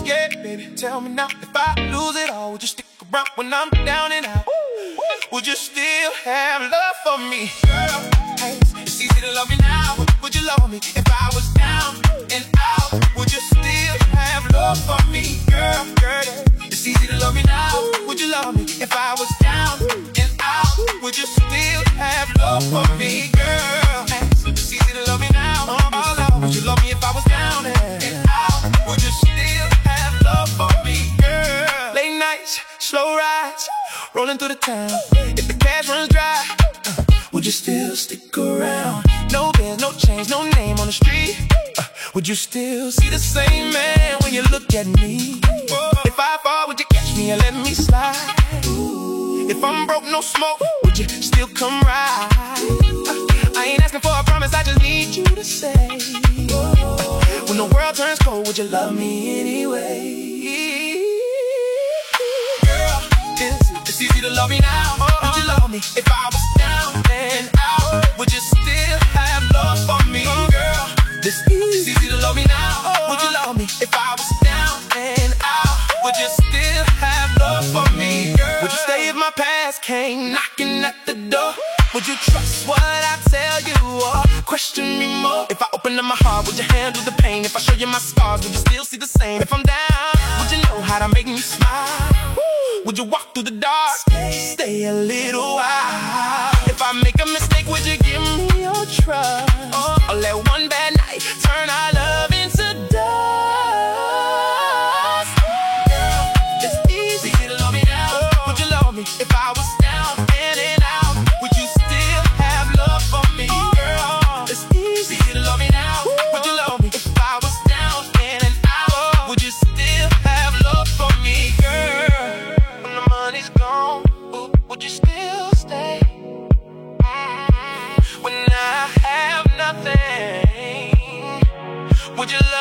Yeah, baby, tell me now, if I lose it all, would you stick around when I'm down and out? Would you still have love for me? Girl, hey, it's easy to love me now, but would you love me if I was down and out? Would you still have love for me? Girl, it's easy to love me now, would you love me if I was down and out? Would you still have love for me? Girl, it's easy to love me now, all out. Would you love me if I was down and out? Would you still have love for me? Girl, late nights, slow rides, rolling through the town. If the cash runs dry, would you still stick around? No bills, no change, no name on the street. Would you still see the same man when you look at me? If I fall, would you catch me and let me slide? If I'm broke, no smoke, would you still come ride? I ain't asking for a promise, I just need you to say, when the world turns cold, would you love me anyway? Girl, it's easy to love me now. Would you love me if I was down and out? Would you still have love for me? Girl, it's easy to love me now. Would you love me if I was down and out? Would you still have love for me? Girl, would you stay if my past came knocking at the door? Would you trust what I tell you or question me more? If I open up my heart, would you handle the pain? If I show you my scars, would you still see the same? If I'm down, would you know how to make me smile? Would you walk through the dark, stay a little while? If I make a mistake, would you give me your trust? Or let one bad night turn our love into dust? Girl, it's easy to love me now. Would you love me if I was down and out? Would you still have love for me? Girl, it's easy to love me now. Would you love me if I was down and out? Would you still have love for me? Girl, when the money's gone, would you still stay? When I have nothing, would you love